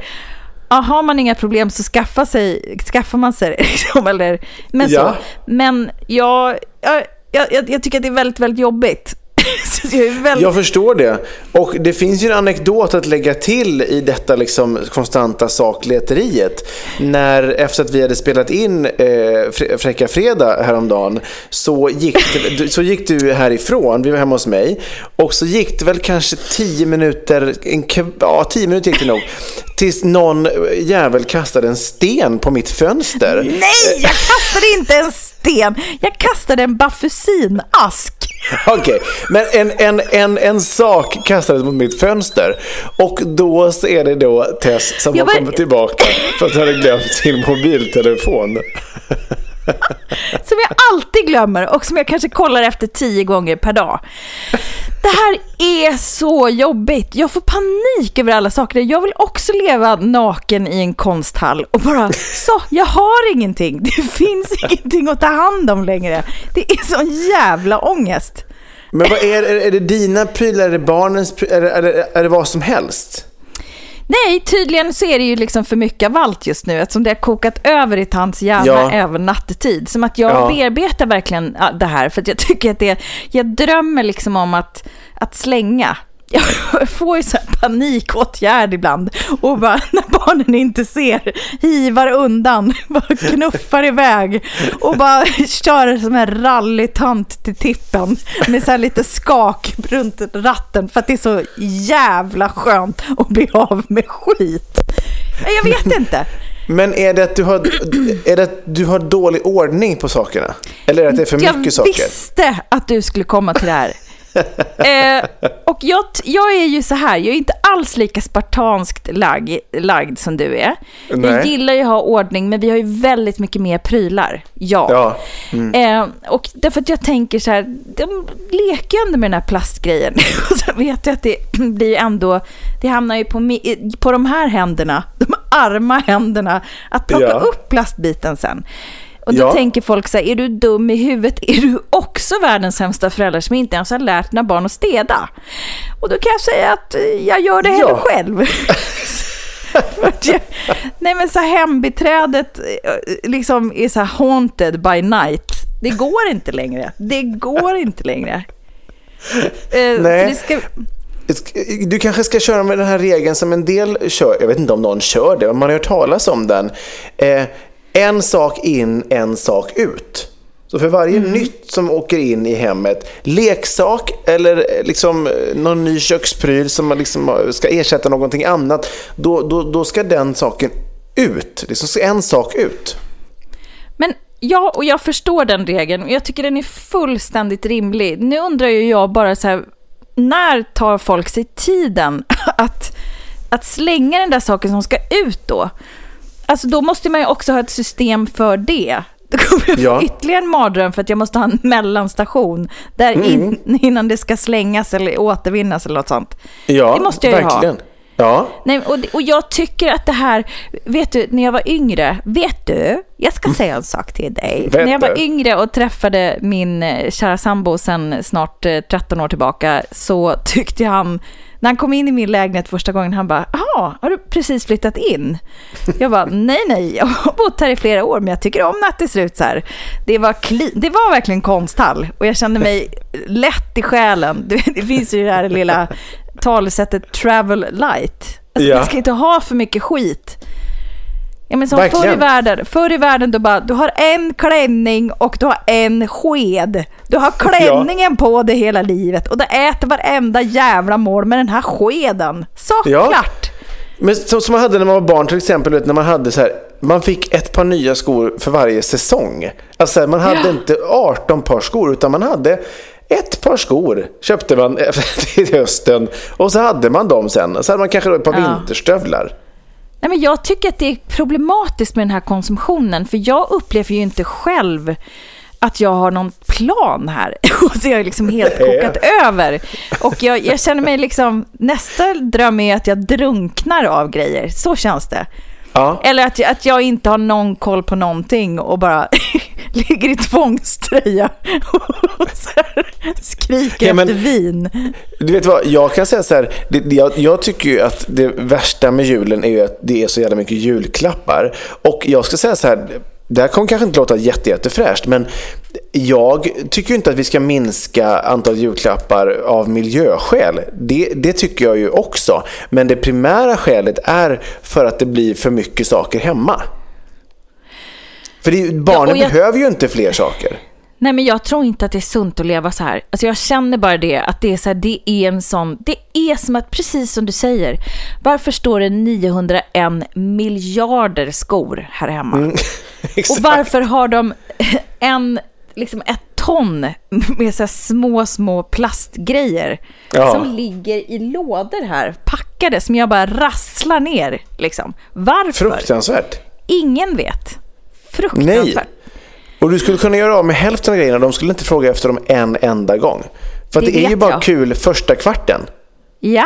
har man inga problem så skaffa sig, skaffar man sig liksom, eller, men, ja. så, men jag, jag, jag, jag tycker att det är väldigt, väldigt jobbigt. Jag, väldigt... jag förstår det. Och det finns ju en anekdot att lägga till i detta liksom konstanta sakleteriet. När efter att vi hade spelat in eh, Fräcka Fredag häromdagen, så gick, det, så gick du härifrån. Vi var hemma hos mig. Och så gick det väl kanske tio minuter, en, ja tio minuter gick det nog, tills någon jävel kastade en sten på mitt fönster. Nej, jag kastade inte en sten. Jag kastade en baffusinask. Okej, okay. Men en, en, en, en sak kastades mot mitt fönster. Och då så är det då Tess som jag har kommit tillbaka för att han hade glömt sin mobiltelefon. Som jag alltid glömmer och som jag kanske kollar efter tio gånger per dag. Det här är så jobbigt. Jag får panik över alla saker. Jag vill också leva naken i en konsthall och bara, så, jag har ingenting. Det finns ingenting att ta hand om längre. Det är sån jävla ångest. Men vad är, är, är det dina prylar, är det barnens prylar, är det, är det, är det vad som helst? Nej, tydligen så är det ju liksom för mycket av allt just nu, eftersom det har kokat över i hans hjärna ja. även nattetid. Som att jag ja. bearbetar verkligen det här, för att jag tycker att det, jag drömmer liksom om att, att slänga. Jag får ju så här panikåtgärd ibland och bara, när barnen inte ser, hivar undan, bara knuffar iväg och bara kör som en rallytant till tippen med så här lite skak runt ratten, för att det är så jävla skönt att bli av med skit. Jag vet inte. Men är det att du har, är det att du har dålig ordning på sakerna? Eller är det att det är för jag mycket saker? Jag visste att du skulle komma till det här. eh, och jag, jag är ju så här, jag är inte alls lika spartanskt lag, lagd som du är. Nej. Jag gillar ju att ha ordning, men vi har ju väldigt mycket mer prylar. Ja, ja. Mm. eh, och därför att jag tänker så här, de leker ju ändå med den här plastgrejen. Och så vet jag att det blir ändå, det hamnar ju på, på de här händerna, de arma händerna, att plocka ja. upp plastbiten sen. Och då ja. tänker folk så här, är du dum i huvudet? Är du också världens sämsta föräldrar som inte ens har lärt sina barn att städa? Och då kan jag säga att jag gör det heller ja. själv. jag, nej men så hembiträdet liksom är så här haunted by night. Det går inte längre. Det går inte längre. Nej. Så det ska... Du kanske ska köra med den här regeln som en del kör. Jag vet inte om någon kör det, men man har hört talas om den. Eh, En sak in, en sak ut. Så för varje Mm. nytt som åker in i hemmet, leksak eller liksom någon ny kökspryl som man liksom ska ersätta någonting annat, då, då, då ska den saken ut. Det ska en sak ut. Men ja, och jag förstår den regeln och jag tycker den är fullständigt rimlig. Nu undrar ju jag bara så här, när tar folk sig tiden att, att slänga den där saken som ska ut då? Alltså då måste man ju också ha ett system för det. Då kommer jag få Ja. ytterligare en mardröm för att jag måste ha en mellanstation där Mm. in, innan det ska slängas eller återvinnas eller något sånt. Ja, Det måste jag ju ha. verkligen. Ja. Nej, och, och jag tycker att det här, vet du, när jag var yngre, vet du, jag ska säga en sak till dig. Vet när jag var du? yngre och träffade min eh, kära sambo sen snart eh, tretton år tillbaka, så tyckte jag han, när han kom in i min lägenhet första gången, han bara, jaha, har du precis flyttat in? Jag bara, nej, nej, jag har bott här i flera år, men jag tycker om att det ser ut så här. Det var, clean, det var verkligen konsthall och jag kände mig lätt i själen. Det, det finns ju det här lilla talesättet travel light. Alltså, Ja. man ska inte ha för mycket skit. Ja, men som Verkligen. förr i världen, förr i världen då bara, du har en klänning och du har en sked. Du har klänningen på det hela livet och du äter varenda jävla mål med den här skeden. Såklart. Men som, som man hade när man var barn till exempel, när man hade så här, man fick ett par nya skor för varje säsong. Alltså man hade Ja. inte arton par skor utan man hade ett par skor köpte man till hösten och så hade man dem sen. Så hade man kanske då ett par Ja. vinterstövlar. Nej, men jag tycker att det är problematiskt med den här konsumtionen, för jag upplever ju inte själv att jag har någon plan här. Och så är jag liksom helt kokat över. Och jag, jag känner mig liksom, nästa dröm är att jag drunknar av grejer. Så känns det. Ja. Eller att jag, att jag inte har någon koll på någonting och bara ligger i tvångströja och så här skriker Ja, men- efter vin. Du vet vad, jag kan säga så här, det, det, jag, jag tycker ju att det värsta med julen är ju att det är så jävla mycket julklappar. Och jag ska säga så här, det här kommer kanske inte låta jätte, jättefräscht, men jag tycker ju inte att vi ska minska antal julklappar av miljöskäl. Det, det tycker jag ju också. Men det primära skälet är för att det blir för mycket saker hemma. För det, barnen Ja, och jag- behöver ju inte fler saker. Nej, men jag tror inte att det är sunt att leva så här. Alltså jag känner bara det, att det är så här, det är en sån, det är som att, precis som du säger, varför står det niohundraen miljarder skor här hemma? Mm, och varför har de en, liksom ett ton med så här små, små plastgrejer Ja. som ligger i lådor här, packade, som jag bara rasslar ner, liksom. Varför? Fruktansvärt. Ingen vet. Fruktansvärt. Nej. Och du skulle kunna göra av med hälften av grejerna. De skulle inte fråga efter dem en enda gång. För att Det det, är ju vet bara jag. kul första kvarten. Ja.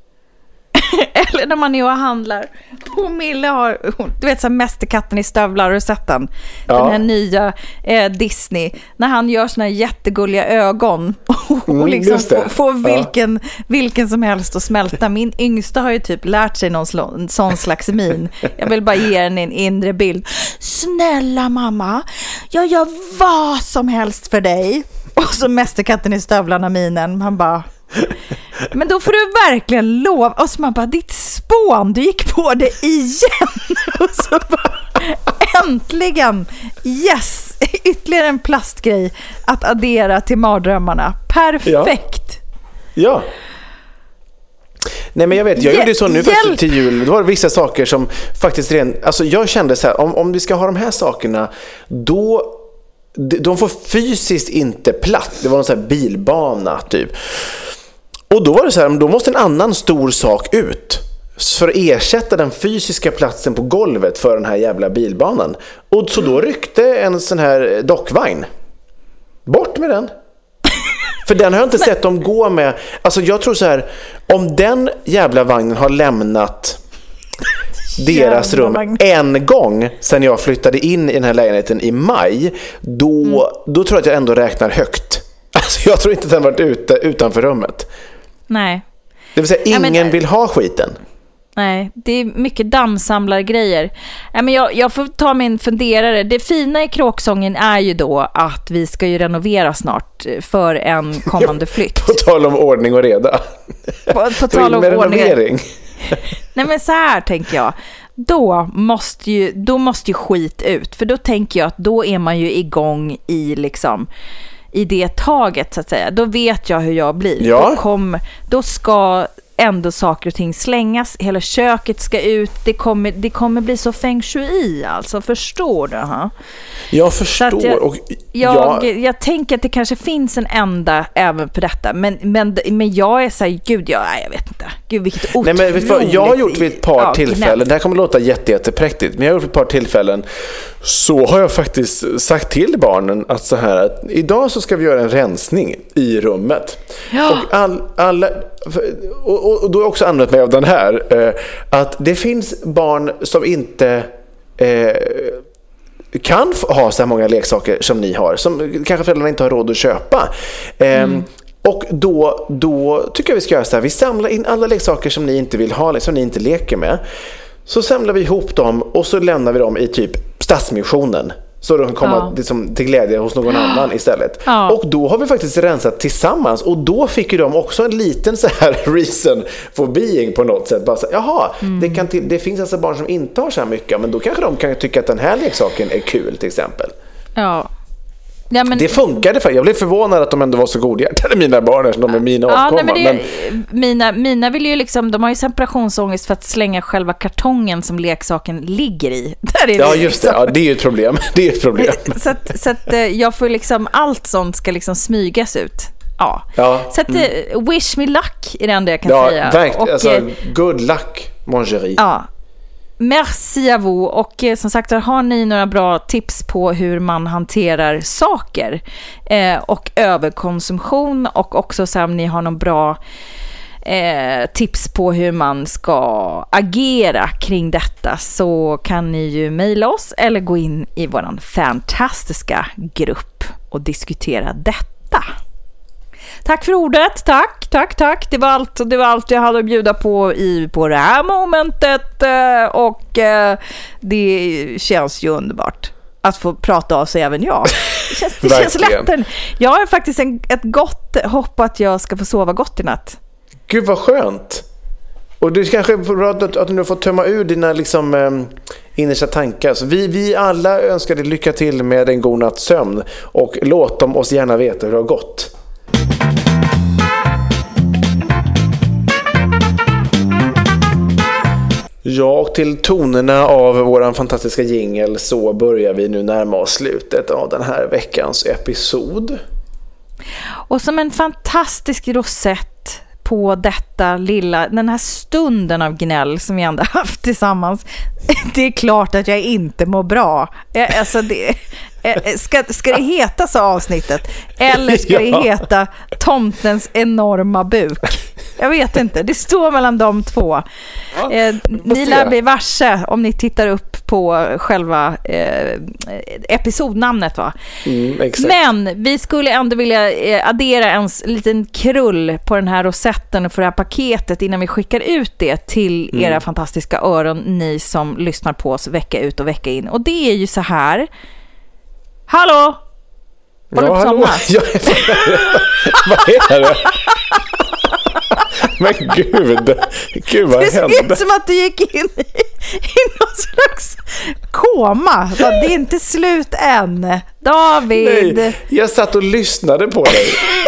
Eller när man är och handlar. Och Mille har, hon- du vet så här, Mästerkatten i stövlar, har du sett den? Ja. Den här nya eh, Disney. När han gör såna här jättegulliga ögon. Och Mm, liksom just det. får, får Ja. vilken, vilken som helst att smälta. Min yngsta har ju typ lärt sig någon sl- sån slags min. Jag vill bara ge henne en inre bild. Snälla mamma, jag gör vad som helst för dig. Och så Mästerkatten i stövlarna minen. Han bara... Men då får du verkligen lov. Och så man bara, ditt spån, du gick på det igen. Och så bara, äntligen, yes, ytterligare en plastgrej att addera till mardrömmarna. Perfekt. Ja. Nej, men jag vet, jag Hjäl- gjorde så nu hjälp! fast till jul. Det var vissa saker som faktiskt rent, alltså jag kände så här, om, om vi ska ha de här sakerna, då de, de får fysiskt inte platt. Det var någon sån här bilbana typ. Och då var det så här, då måste en annan stor sak ut för att ersätta den fysiska platsen på golvet för den här jävla bilbanan. Och så då ryckte en sån här dockvagn. Bort med den. För den har jag inte sett dem gå med. Alltså jag tror så här, om den jävla vagnen har lämnat deras Jävla rum vagn. en gång sedan jag flyttade in i den här lägenheten i maj, då, Mm. då tror jag att jag ändå räknar högt. Alltså jag tror inte att den varit ute utanför rummet. Nej. Det vill säga, Ja, ingen men- vill ha skiten. Nej, det är mycket dammsamlargrejer. Ja, men jag, jag får ta min funderare. Det fina i kråksången är ju då att vi ska ju renovera snart för en kommande flytt. På tal om ordning och reda. På, på Ta tal in om med ordning. renovering. Nej, men så här tänker jag. då måste ju, då måste ju skit ut. För då tänker jag att då är man ju igång i liksom i det taget så att säga. Då vet jag hur jag blir. Ja. Då, kom, då ska ändå saker och ting slängas. Hela köket ska ut. Det kommer, det kommer bli så feng shui alltså. Förstår du? Ha? Jag förstår. Jag, och jag, jag, jag tänker att det kanske finns en enda även för detta. Men, men, men jag är så här, gud, jag, jag vet inte. Gud, vilket otroligt. Nej, men vet du vad, jag har gjort vid ett par ja, tillfällen. Det här kommer låta jätte, jättepräktigt. Men jag har gjort vid ett par tillfällen. Så har jag faktiskt sagt till barnen att så här, att idag så ska vi göra en rensning i rummet. Ja. Och, all, alla, och, och, och då har jag också använt mig av den här. Eh, att det finns barn som inte... Eh, kan ha så här många leksaker som ni har, som kanske föräldrarna inte har råd att köpa. Mm. Um, och då, då tycker jag vi ska göra så här, vi samlar in alla leksaker som ni inte vill ha, som ni inte leker med. Så samlar vi ihop dem och så lämnar vi dem i typ Stadsmissionen. Så de kan komma ja. liksom till glädje hos någon annan istället. Ja. Och då har vi faktiskt rensat tillsammans. Och då fick ju de också en liten så här reason for being på något sätt. Bara så, jaha, mm. det, kan till, det finns alltså barn som inte har så här mycket. Men då kanske de kan tycka att den här leksaken är kul till exempel. Ja. Ja, men... Det funkade för jag blev förvånad att de ändå var så godhjärtade, mina barn, som de är mina ja, avkomma. Nej, men det, men... Mina, mina vill ju liksom, de har ju separationsångest för att slänga själva kartongen som leksaken ligger i. Där är ja, det just liksom. det. Ja, det är ju ett problem. Det är ett problem. Så att, så att jag får liksom, allt sånt ska liksom smygas ut. Ja. ja. Så att mm. wish me luck är det enda jag kan ja, säga. Verkligen. Och, alltså, good luck, mon chéri. Ja. Merci à vous. Och eh, som sagt, har ni några bra tips på hur man hanterar saker eh, och överkonsumtion, och också så här, om ni har någon bra eh, tips på hur man ska agera kring detta, så kan ni ju mejla oss eller gå in i våran fantastiska grupp och diskutera detta. Tack för ordet, tack, tack, tack. Det var allt, det var allt jag hade att bjuda på i, på det här momentet, och det känns ju underbart att få prata av sig även jag. Det känns, det känns lättare. Jag har faktiskt en, ett gott hopp att jag ska få sova gott i natt. Gud vad skönt. Och det är kanske bra att, att du nu får tömma ur dina liksom, um, innersta tankar. Så vi, vi alla önskar dig lycka till med en god natts sömn, och låt dem oss gärna veta hur det har gått. Ja, och till tonerna av våran fantastiska jingle så börjar vi nu närma oss slutet av den här veckans episod. Och som en fantastisk rosett på detta lilla, den här stunden av gnäll som vi ändå haft tillsammans, det är klart att jag inte mår bra. Alltså det, ska, ska det heta så avsnittet? Eller ska det heta tomtens enorma buk? Jag vet inte, det står mellan de två. Ja, eh, ni lär bli varse om ni tittar upp på själva eh, episodnamnet, va? Mm, exakt. Men vi skulle ändå vilja eh, addera en liten krull på den här rosetten och för det här paketet innan vi skickar ut det till mm. era fantastiska öron, ni som lyssnar på oss vecka ut och vecka in. Och det är ju så här. Hallå? Håller ja, på hallå? Ja, vad är det? Men gud, gud vad det hände? Det är som att du gick in i, i någon slags koma. Det är inte slut än. David. Nej, jag satt och lyssnade på dig.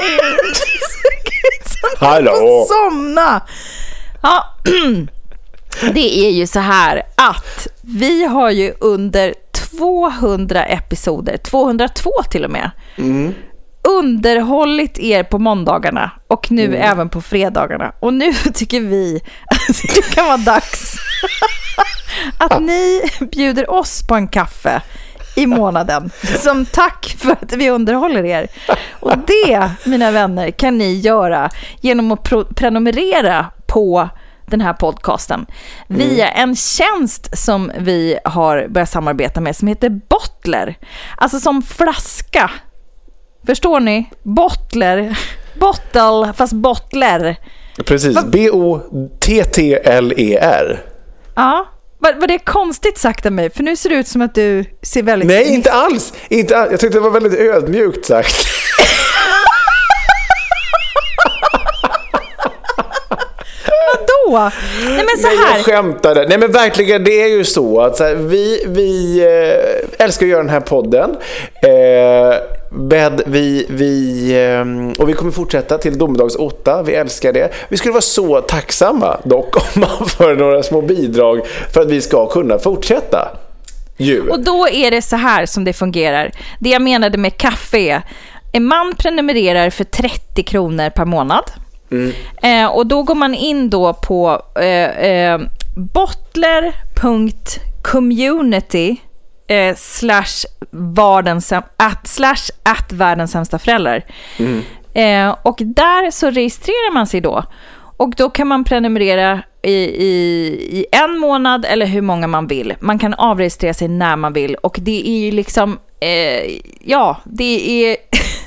Hallå. Somna. Ja. Det är ju så här att vi har ju under tvåhundra episoder, tvåhundratvå till och med, mm. underhållit er på måndagarna och nu mm. även på fredagarna. Och nu tycker vi att det kan vara dags att ah. ni bjuder oss på en kaffe i månaden som tack för att vi underhåller er. Och det, mina vänner, kan ni göra genom att pro- prenumerera på den här podcasten via mm. en tjänst som vi har börjat samarbeta med som heter Bottler. Alltså som flaska. Förstår ni? Bottler. Bottle, fast bottler. Precis. B O T T L E R. Ja. Var, var det konstigt sagt av mig? För nu ser det ut som att du ser väldigt... Nej, inte alls. Inte alls. Jag tyckte det var väldigt ödmjukt sagt. Vadå? så. Nej, men så här. Nej, jag skämtade. Nej, men verkligen, det är ju så att så här, vi, vi äh, älskar att göra den här podden. Eh, Bed, vi, vi, och vi kommer fortsätta till domedags åtta. Vi älskar det. Vi skulle vara så tacksamma dock om man får några små bidrag för att vi ska kunna fortsätta. Ju. Och då är det så här som det fungerar. Det jag menade med kaffe. En man prenumererar för trettio kronor per månad. Mm. Eh, och då går man in då på eh, eh, bottler punkt community Eh, slash vardens at, slash at världens sämsta föräldrar. Mm. Eh, och där så registrerar man sig då. Och då kan man prenumerera i, i, i en månad eller hur många man vill. Man kan avregistrera sig när man vill. Och det är ju liksom eh, ja, det är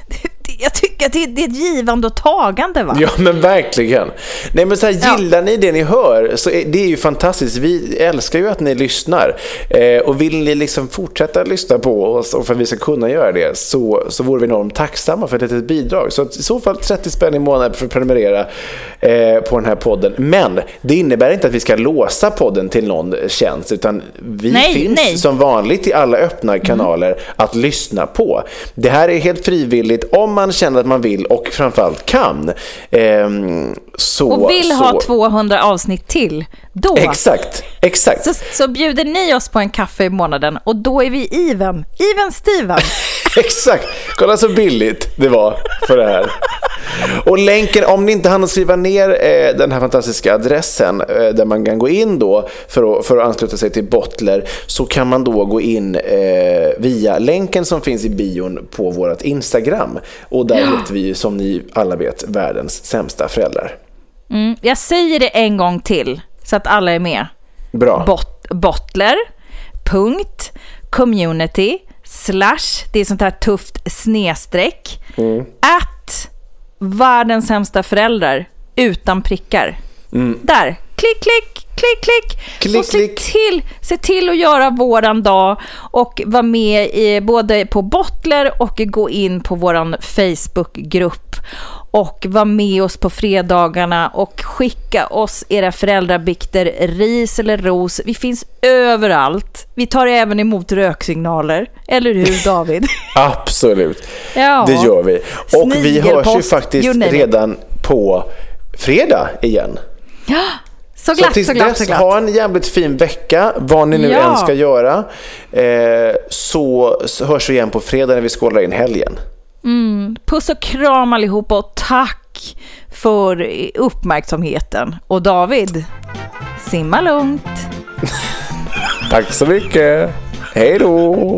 jag tycker att det är, det är ett givande och tagande, va? Ja, men verkligen. Nej, men så här, gillar ja. ni det ni hör så är, det är ju fantastiskt. Vi älskar ju att ni lyssnar. Eh, och vill ni liksom fortsätta lyssna på oss och för att vi ska kunna göra det så, så vore vi enormt tacksamma för ett litet bidrag. Så att, i så fall trettio spänn i månaden för att prenumerera eh, på den här podden. Men det innebär inte att vi ska låsa podden till någon tjänst, utan vi nej, finns nej. som vanligt i alla öppna kanaler mm. att lyssna på. Det här är helt frivilligt om man känner att man vill och framförallt kan. Ehm, så, och vill så. ha tvåhundra avsnitt till. Då. Exakt, exakt. Så, så bjuder ni oss på en kaffe i månaden och då är vi even. Even Steven. Exakt. Kolla så billigt det var för det här. Och länken, om ni inte hann skriva ner eh, den här fantastiska adressen eh, där man kan gå in då för att, för att ansluta sig till Bottler, så kan man då gå in eh, via länken som finns i bion på vårt Instagram. Och där heter vi, som ni alla vet, världens sämsta föräldrar. Mm, jag säger det en gång till så att alla är med. Bra. Bot, bottler punkt community slash, det är sånt här tufft snedstreck mm. at världens sämsta föräldrar utan prickar. Mm. Där, klick, klick, klick, klick. klick och se klick. till, se till att göra våran dag och vara med i, både på Bottler och gå in på våran Facebookgrupp och vara med oss på fredagarna och skicka oss era föräldrabikter, ris eller ros. Vi finns överallt. Vi tar även emot röksignaler. Eller hur, David? Absolut. Ja. Det gör vi. Och vi hörs ju faktiskt redan på fredag igen. Ja, så glatt, så, tills så glatt, dess, så glatt. ha en jävligt fin vecka, vad ni nu ja. än ska göra. Eh, så, så hörs vi igen på fredag när vi skålar in helgen. Mm. Puss och kram allihopa och tack för uppmärksamheten. Och David, simma lugnt. Tack så mycket. Hej då.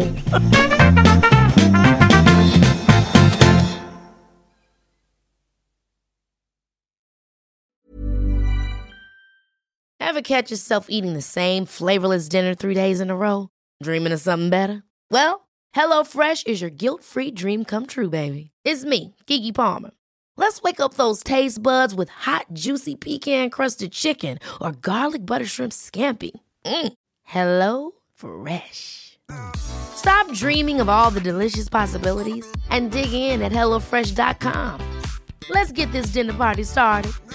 Ever catch yourself eating the same flavorless dinner three days in a row? Dreaming of something better? Well, HelloFresh is your guilt-free dream come true, baby. It's me, Keke Palmer. Let's wake up those taste buds with hot, juicy pecan-crusted chicken or garlic butter shrimp scampi. Mm. Hello Fresh. Stop dreaming of all the delicious possibilities and dig in at hello fresh dot com. Let's get this dinner party started.